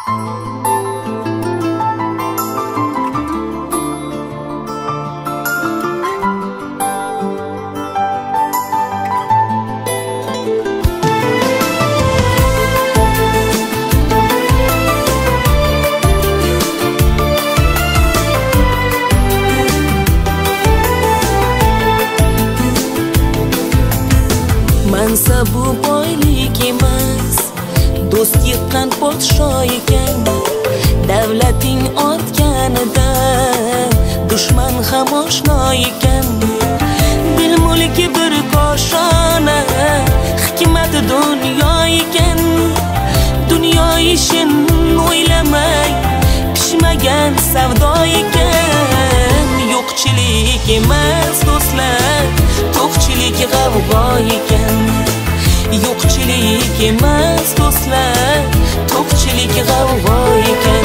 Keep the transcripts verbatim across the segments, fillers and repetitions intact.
mansabu boylik emas, do'st yiqqan podsho ekan. Davlating ortganidan dushman ham oshno ekan. Dil mulki bir koshona, hikmati dunyo ekan. Dunyo ishin o'ylamay pishmagan savdo ekan. Yo'qchilik emas do'stlar, to'qchilik g'avg'o ekan. Yo'qchilik emas do'stlar, to'qchilik g'avg'o ekan.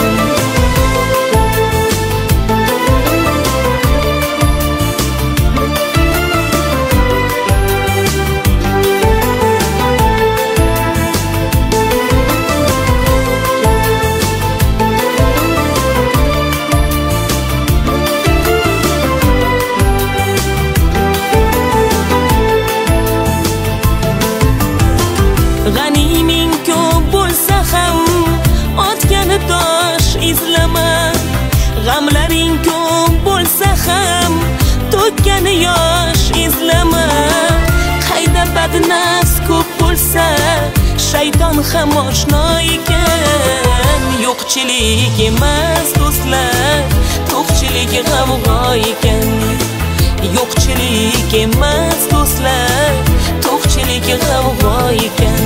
G'animing ko'p bo'lsa ham otgani tosh izlama. G'amlaring ko'p bo'lsa ham to'kkani yosh izlama. Qayda badnafs ko'p bo'lsa shayton ham oshno ekan. Yo'qchilik emas do'stlar, to'qchilik g'avg'o ekan. Yo'qchilik emas do'stlar, to'qchilik g'avg'o ekan.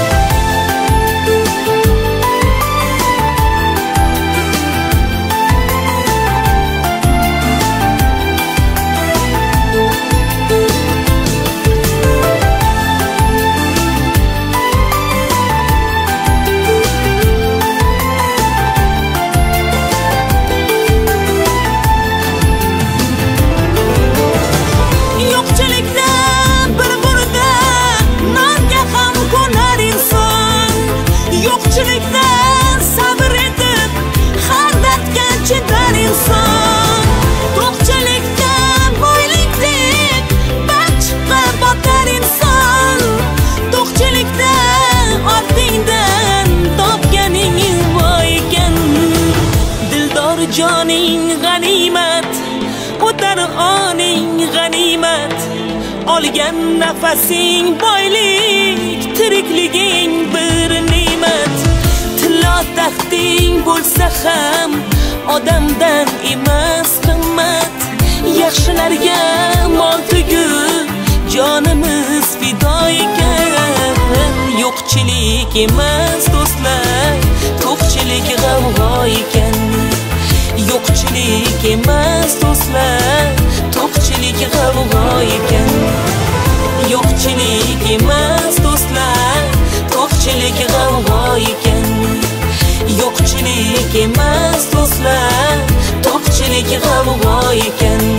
Joning g'animat, o'tar oning g'animat. Olgan nafasing boylik, tirikliging bir ne'mat. Tilo taxting bo'lsa ham odamdan emas qimmat. Yaxshilarga mol tugul jonimiz fido ekan. Yo'qchilik emas do'stlar, to'qchilik g'avg'o ekan. Yo'qchilik emas do'stlar, to'qchilik g'avg'o ekan. Yo'qchilik emas do'stlar, to'qchilik g'avg'o ekan. Yo'qchilik emas do'stlar, to'qchilik g'avg'o ekan.